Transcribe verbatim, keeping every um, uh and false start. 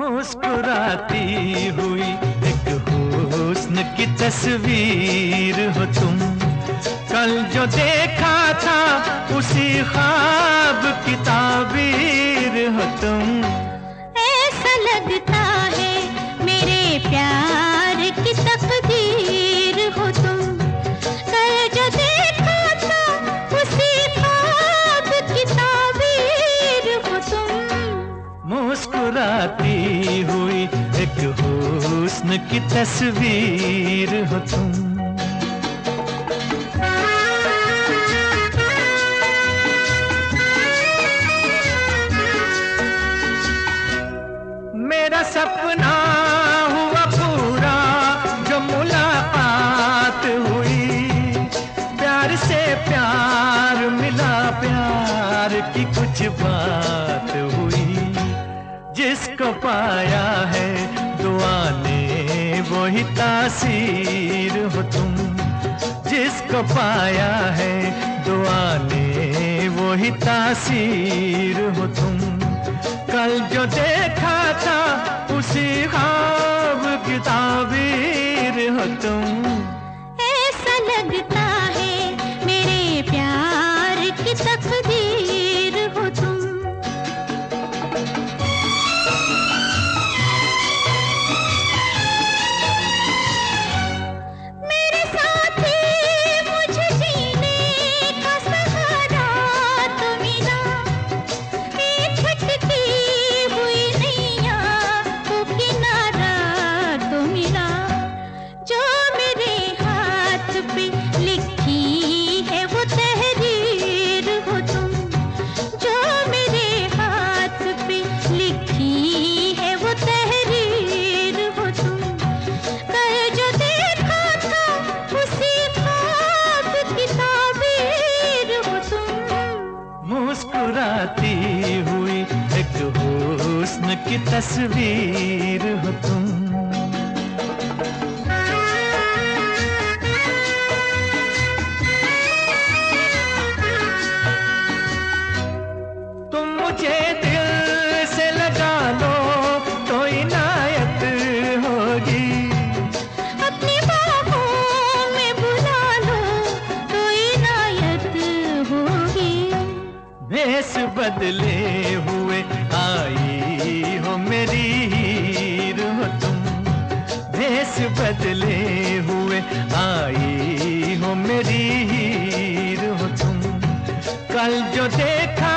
मुस्कुराती हुई एक हुस्न की तस्वीर हो तुम। कल जो देखा था उसी ख्वाब की ताबीर हो तुम। ऐसा लगता है मेरे प्यार की तकदीर हो तुम। कल जो देखा था उसी ख्वाब की ताबीर हो तुम। मुस्कुराती हुई एक हुस्न की तस्वीर हो तुम। मेरा सपना हुआ पूरा जो मुलाकात हुई। प्यार से प्यार मिला, प्यार की कुछ बात हुई। जिसको पाया है दुआ ने वही तासीर हो तुम। जिसको पाया है दुआ ने वही तासीर हो तुम। कल जो देखा था उसी ख्वाब की ताबीर हो तुम। ऐसा लगता है मेरे प्यार की तकदीर हो तुम। मेरे साथी मुझे जीने का सहारा तो मिला। एक भटकी हुई नैया को किनारा तो मिला। जो मेरे हाथ पे लिखी है वो तहरीर हो तुम। जो मेरे हाथ पे लिखी है वो तहरीर हो तुम। कल जो देखा था उसी ख्वाब की ताबीर हो तुम। मुस्कुराती हुई एक हुस्न की तस्वीर हो तुम। तुम मुझे दिल से लगा लो तो इनायत होगी। अपनी बाहों में बुला लो तो इनायत होगी। भेस बदले हुए आई हो मेरी हीर हो तुम। भेस बदले हुए आई हो मेरी हीर हो तुम। कल जो देखा